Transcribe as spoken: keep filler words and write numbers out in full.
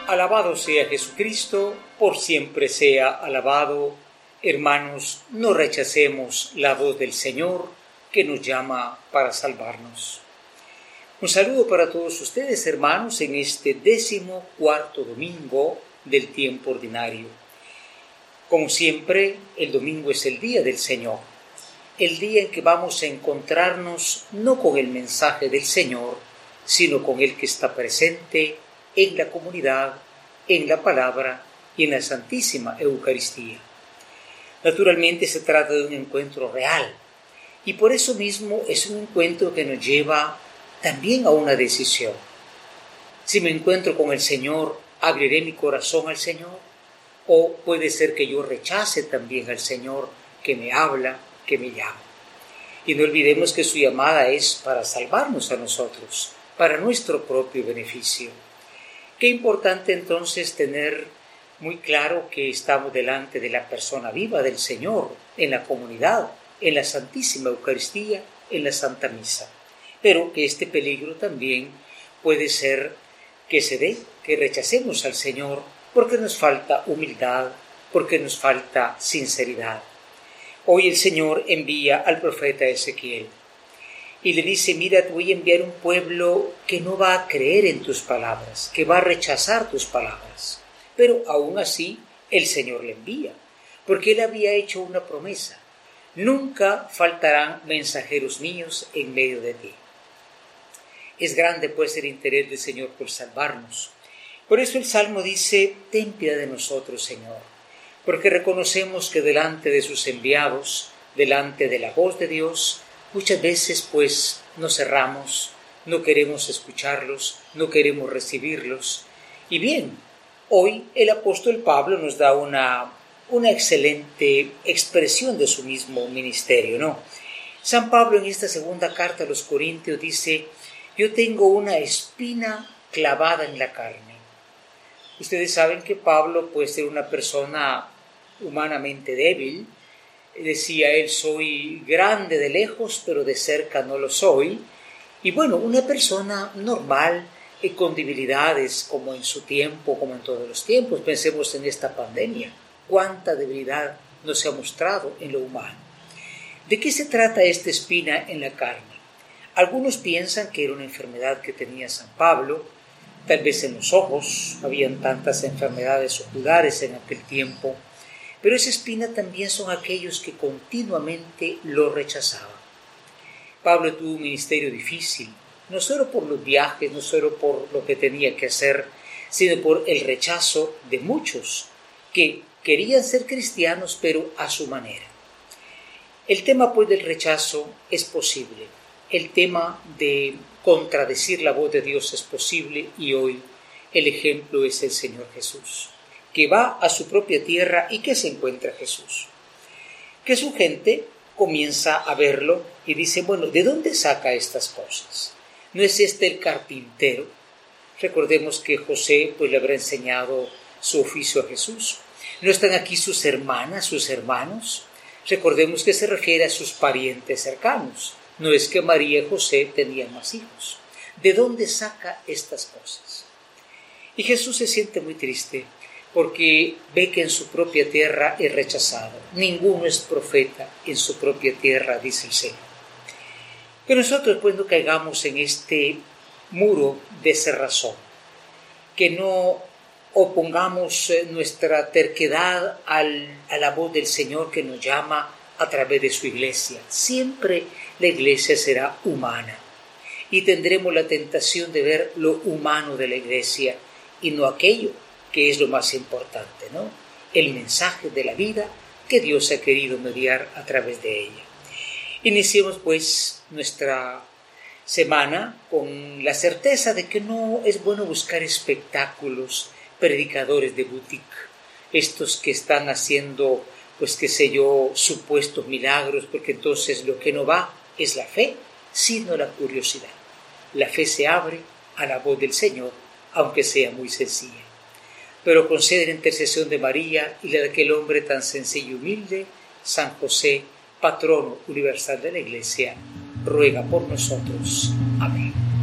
Alabado sea Jesucristo, por siempre sea alabado. Hermanos, no rechacemos la voz del Señor que nos llama para salvarnos. Un saludo para todos ustedes, hermanos, en este décimo cuarto domingo del tiempo ordinario. Como siempre, el domingo es el día del Señor, el día en que vamos a encontrarnos no con el mensaje del Señor, sino con el que está presente en la comunidad, en la palabra y en la Santísima Eucaristía. Naturalmente se trata de un encuentro real y por eso mismo es un encuentro que nos lleva también a una decisión. Si me encuentro con el Señor, ¿abriré mi corazón al Señor? O puede ser que yo rechace también al Señor que me habla, que me llama. Y no olvidemos que su llamada es para salvarnos a nosotros, para nuestro propio beneficio. Qué importante entonces tener muy claro que estamos delante de la persona viva del Señor, en la comunidad, en la Santísima Eucaristía, en la Santa Misa. Pero que este peligro también puede ser que se dé, que rechacemos al Señor porque nos falta humildad, porque nos falta sinceridad. Hoy el Señor envía al profeta Ezequiel y le dice: mira, te voy a enviar un pueblo que no va a creer en tus palabras, que va a rechazar tus palabras. Pero aún así el Señor le envía, porque Él había hecho una promesa: nunca faltarán mensajeros míos en medio de ti. Es grande pues el interés del Señor por salvarnos. Por eso el Salmo dice: ten piedad de nosotros, Señor, porque reconocemos que delante de sus enviados, delante de la voz de Dios, muchas veces pues nos cerramos, no queremos escucharlos, no queremos recibirlos. Y bien, hoy el apóstol Pablo nos da una, una excelente expresión de su mismo ministerio, ¿no? San Pablo en esta segunda carta a los Corintios dice: yo tengo una espina clavada en la carne. Ustedes saben que Pablo puede ser una persona humanamente débil. Decía él: soy grande de lejos, pero de cerca no lo soy. Y bueno, una persona normal, eh, con debilidades, como en su tiempo, como en todos los tiempos. Pensemos en esta pandemia. Cuánta debilidad nos se ha mostrado en lo humano. ¿De qué se trata esta espina en la carne? Algunos piensan que era una enfermedad que tenía San Pablo, tal vez en los ojos. Habían tantas enfermedades oculares en aquel tiempo. Pero esa espina también son aquellos que continuamente lo rechazaban. Pablo tuvo un ministerio difícil, no solo por los viajes, no solo por lo que tenía que hacer, sino por el rechazo de muchos que querían ser cristianos, pero a su manera. El tema pues del rechazo es posible, el tema de contradecir la voz de Dios es posible, y hoy el ejemplo es el Señor Jesús, que va a su propia tierra y que se encuentra Jesús. Que su gente comienza a verlo y dice: bueno, ¿de dónde saca estas cosas? ¿No es este el carpintero? Recordemos que José pues le habrá enseñado su oficio a Jesús. ¿No están aquí sus hermanas, sus hermanos? Recordemos que se refiere a sus parientes cercanos. No es que María y José tenían más hijos. ¿De dónde saca estas cosas? Y Jesús se siente muy triste, porque ve que en su propia tierra es rechazado. Ninguno es profeta en su propia tierra, dice el Señor. Que nosotros pues no caigamos en este muro de cerrazón, que no opongamos nuestra terquedad al, a la voz del Señor que nos llama a través de su iglesia. Siempre la iglesia será humana y tendremos la tentación de ver lo humano de la iglesia y no aquello que es lo más importante, ¿no? El mensaje de la vida que Dios ha querido mediar a través de ella. Iniciemos pues nuestra semana con la certeza de que no es bueno buscar espectáculos, predicadores de boutique, estos que están haciendo, pues qué sé yo, supuestos milagros, porque entonces lo que no va es la fe, sino la curiosidad. La fe se abre a la voz del Señor, aunque sea muy sencilla. Pero concede la intercesión de María y la de aquel hombre tan sencillo y humilde, San José, patrono universal de la Iglesia, ruega por nosotros. Amén.